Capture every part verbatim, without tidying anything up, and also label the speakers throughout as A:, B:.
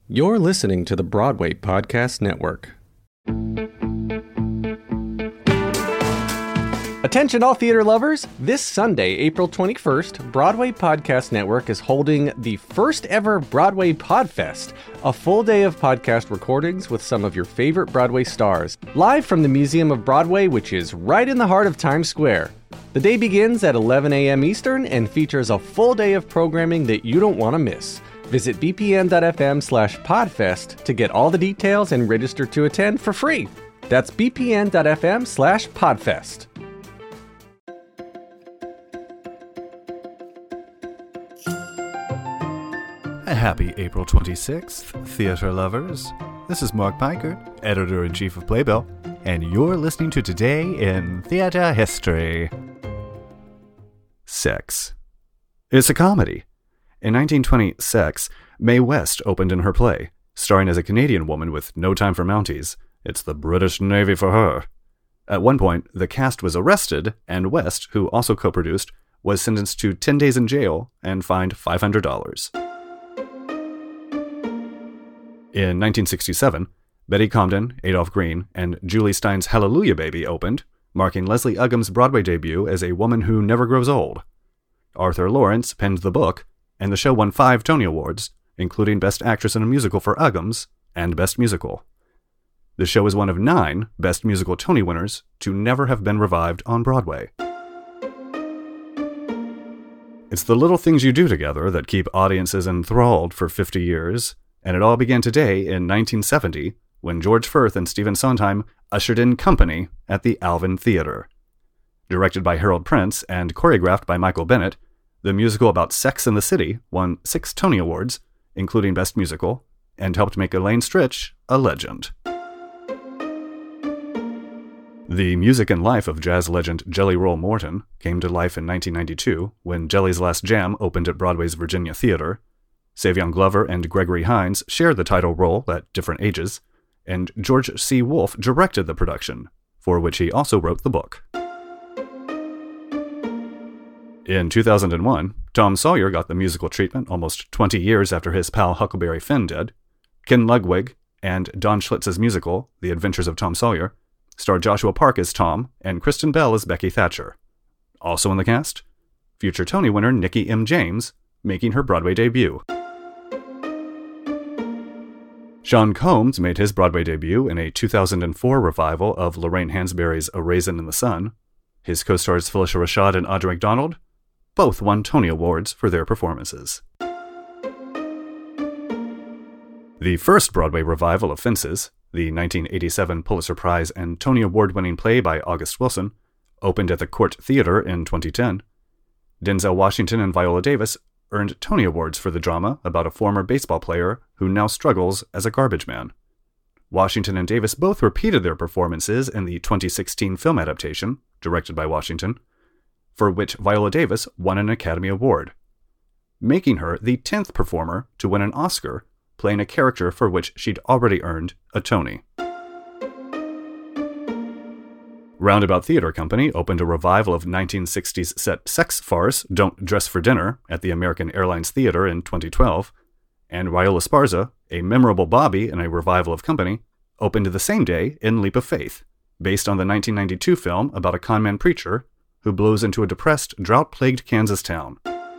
A: You're listening to the Broadway Podcast Network. Attention all theater lovers! This Sunday, April twenty-first, Broadway Podcast Network is holding the first ever Broadway Podfest, a full day of podcast recordings with some of your favorite Broadway stars, live from the Museum of Broadway, which is right in the heart of Times Square. The day begins at eleven a.m. Eastern and features a full day of programming that you don't want to miss. Visit bpn.fm slash podfest to get all the details and register to attend for free. That's bpn.fm slash podfest.
B: Happy April twenty-sixth, theater lovers. This is Mark Pikert, Editor-in-Chief of Playbill, and you're listening to Today in Theater History. Sex. It's a comedy. In nineteen twenty, Sex, Mae West opened in her play, starring as a Canadian woman with no time for Mounties. It's the British Navy for her. At one point, the cast was arrested, and West, who also co-produced, was sentenced to ten days in jail and fined five hundred dollars. In nineteen sixty-seven, Betty Comden, Adolph Green, and Julie Stein's Hallelujah Baby opened, marking Leslie Uggams' Broadway debut as a woman who never grows old. Arthur Lawrence penned the book, and the show won five Tony Awards, including Best Actress in a Musical for Uggams and Best Musical. The show is one of nine Best Musical Tony winners to never have been revived on Broadway. It's the little things you do together that keep audiences enthralled for fifty years, and it all began today in nineteen seventy when George Furth and Stephen Sondheim ushered in Company at the Alvin Theater. Directed by Harold Prince and choreographed by Michael Bennett, the musical about sex in the city won six Tony Awards, including Best Musical, and helped make Elaine Stritch a legend. The music and life of jazz legend Jelly Roll Morton came to life in nineteen ninety-two when Jelly's Last Jam opened at Broadway's Virginia Theater. Savion Glover and Gregory Hines shared the title role at different ages, and George C. Wolfe directed the production, for which he also wrote the book. In two thousand one, Tom Sawyer got the musical treatment almost twenty years after his pal Huckleberry Finn did. Ken Ludwig and Don Schlitz's musical, The Adventures of Tom Sawyer, starred Joshua Park as Tom and Kristen Bell as Becky Thatcher. Also in the cast, future Tony winner Nikki M. James, making her Broadway debut. Sean Combs made his Broadway debut in a two thousand four revival of Lorraine Hansberry's A Raisin in the Sun. His co-stars Phylicia Rashad and Audra McDonald both won Tony Awards for their performances. The first Broadway revival of Fences, the nineteen eighty-seven Pulitzer Prize and Tony Award-winning play by August Wilson, opened at the Court Theater in twenty ten. Denzel Washington and Viola Davis earned Tony Awards for the drama about a former baseball player who now struggles as a garbage man. Washington and Davis both repeated their performances in the twenty sixteen film adaptation, directed by Washington, for which Viola Davis won an Academy Award, making her the tenth performer to win an Oscar, playing a character for which she'd already earned a Tony. Roundabout Theater Company opened a revival of nineteen sixties set sex farce Don't Dress for Dinner at the American Airlines Theater in twenty twelve, and Raul Esparza, a memorable Bobby in a revival of Company, opened the same day in Leap of Faith, based on the nineteen ninety-two film about a conman preacher who blows into a depressed, drought-plagued Kansas town.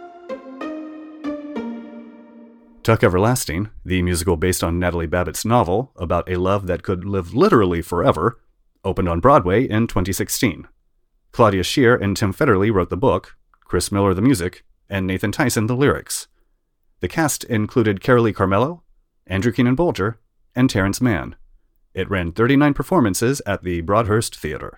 B: Tuck Everlasting, the musical based on Natalie Babbitt's novel about a love that could live literally forever, opened on Broadway in twenty sixteen. Claudia Schiffer and Tim Federle wrote the book, Chris Miller the music, and Nathan Tyson the lyrics. The cast included Carolee Carmello, Andrew Keenan Bolger, and Terrence Mann. It ran thirty-nine performances at the Broadhurst Theater.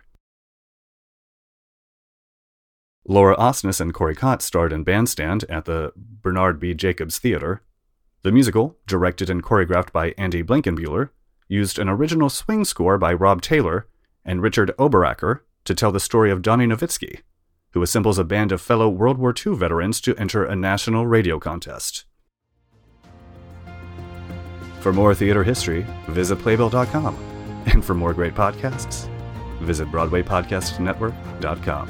B: Laura Osnes and Corey Cott starred in Bandstand at the Bernard B. Jacobs Theater. The musical, directed and choreographed by Andy Blankenbuehler, used an original swing score by Rob Taylor and Richard Oberacker to tell the story of Donnie Nowitzki, who assembles a band of fellow World War Two veterans to enter a national radio contest. For more theater history, visit playbill dot com. And for more great podcasts, visit broadway podcast network dot com.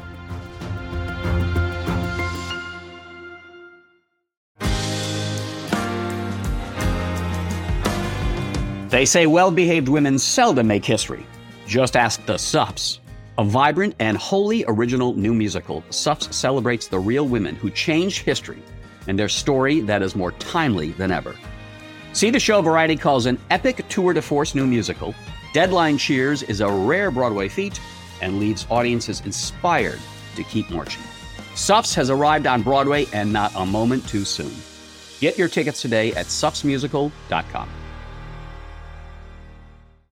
C: They say well-behaved women seldom make history. Just ask the Suffs. A vibrant and wholly original new musical, Suffs celebrates the real women who changed history and their story that is more timely than ever. See the show Variety calls an epic tour de force new musical. Deadline cheers is a rare Broadway feat and leaves audiences inspired to keep marching. Suffs has arrived on Broadway and not a moment too soon. Get your tickets today at suffs musical dot com.